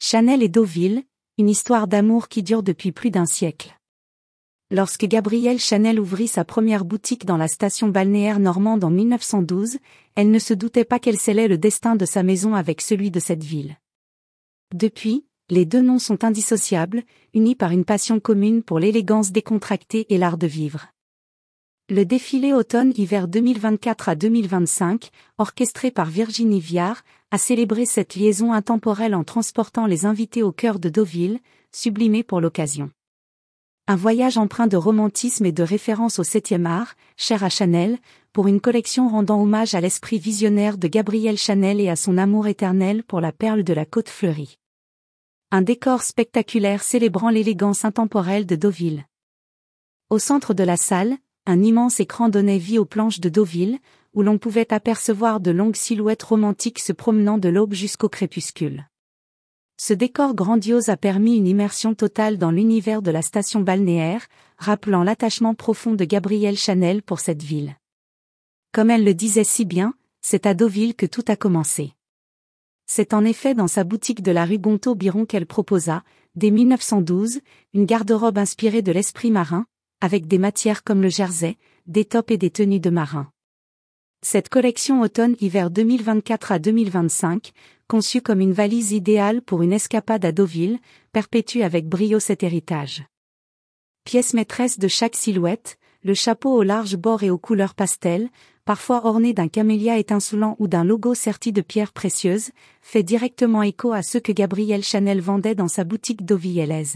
Chanel et Deauville, une histoire d'amour qui dure depuis plus d'un siècle. Lorsque Gabrielle Chanel ouvrit sa première boutique dans la station balnéaire normande en 1912, elle ne se doutait pas qu'elle scellait le destin de sa maison avec celui de cette ville. Depuis, les deux noms sont indissociables, unis par une passion commune pour l'élégance décontractée et l'art de vivre. Le défilé automne-hiver 2024 à 2025, orchestré par Virginie Viard, a célébré cette liaison intemporelle en transportant les invités au cœur de Deauville, sublimé pour l'occasion. Un voyage empreint de romantisme et de référence au 7e art, cher à Chanel, pour une collection rendant hommage à l'esprit visionnaire de Gabrielle Chanel et à son amour éternel pour la perle de la Côte Fleurie. Un décor spectaculaire célébrant l'élégance intemporelle de Deauville. Au centre de la salle, un immense écran donnait vie aux planches de Deauville, où l'on pouvait apercevoir de longues silhouettes romantiques se promenant de l'aube jusqu'au crépuscule. Ce décor grandiose a permis une immersion totale dans l'univers de la station balnéaire, rappelant l'attachement profond de Gabrielle Chanel pour cette ville. Comme elle le disait si bien, c'est à Deauville que tout a commencé. C'est en effet dans sa boutique de la rue Gontaut-Biron qu'elle proposa, dès 1912, une garde-robe inspirée de l'esprit marin, avec des matières comme le jersey, des tops et des tenues de marin. Cette collection automne-hiver 2024 à 2025, conçue comme une valise idéale pour une escapade à Deauville, perpétue avec brio cet héritage. Pièce maîtresse de chaque silhouette, le chapeau aux larges bords et aux couleurs pastel, parfois orné d'un camélia étincelant ou d'un logo serti de pierres précieuses, fait directement écho à ceux que Gabrielle Chanel vendait dans sa boutique deauvillaise.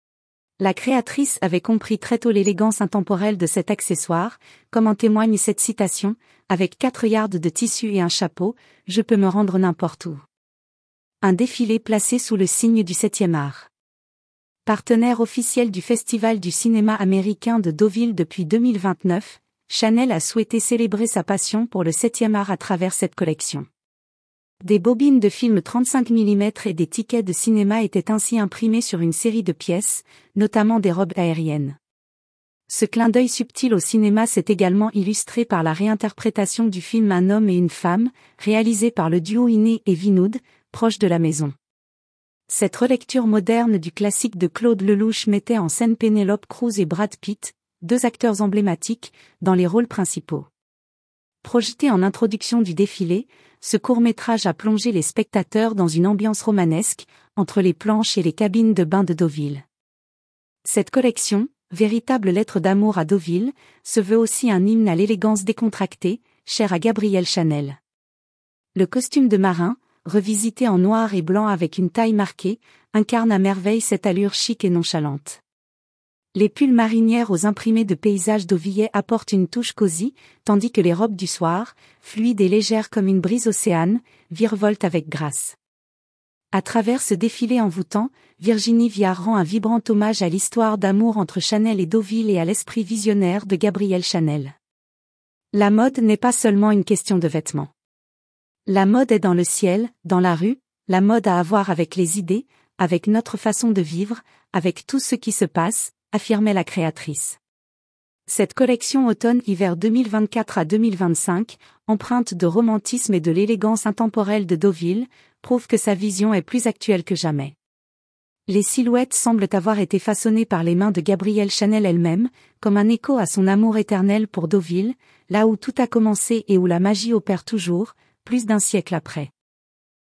La créatrice avait compris très tôt l'élégance intemporelle de cet accessoire, comme en témoigne cette citation, « Avec 4 yards de tissu et un chapeau, je peux me rendre n'importe où. » Un défilé placé sous le signe du 7e art. Partenaire officiel du Festival du cinéma américain de Deauville depuis 2029, Chanel a souhaité célébrer sa passion pour le 7e art à travers cette collection. Des bobines de film 35 mm et des tickets de cinéma étaient ainsi imprimés sur une série de pièces, notamment des robes aériennes. Ce clin d'œil subtil au cinéma s'est également illustré par la réinterprétation du film Un homme et une femme, réalisé par le duo Iné et Vinoud, proche de la maison. Cette relecture moderne du classique de Claude Lelouch mettait en scène Penélope Cruz et Brad Pitt, deux acteurs emblématiques, dans les rôles principaux. Projeté en introduction du défilé, ce court-métrage a plongé les spectateurs dans une ambiance romanesque, entre les planches et les cabines de bain de Deauville. Cette collection, véritable lettre d'amour à Deauville, se veut aussi un hymne à l'élégance décontractée, chère à Gabrielle Chanel. Le costume de marin, revisité en noir et blanc avec une taille marquée, incarne à merveille cette allure chic et nonchalante. Les pulls marinières aux imprimés de paysages deauvillais apportent une touche cosy, tandis que les robes du soir, fluides et légères comme une brise océane, virevoltent avec grâce. À travers ce défilé envoûtant, Virginie Viard rend un vibrant hommage à l'histoire d'amour entre Chanel et Deauville et à l'esprit visionnaire de Gabrielle Chanel. La mode n'est pas seulement une question de vêtements. La mode est dans le ciel, dans la rue, la mode a à voir avec les idées, avec notre façon de vivre, avec tout ce qui se passe, affirmait la créatrice. Cette collection automne-hiver 2024 à 2025, empreinte de romantisme et de l'élégance intemporelle de Deauville, prouve que sa vision est plus actuelle que jamais. Les silhouettes semblent avoir été façonnées par les mains de Gabrielle Chanel elle-même, comme un écho à son amour éternel pour Deauville, là où tout a commencé et où la magie opère toujours, plus d'un siècle après.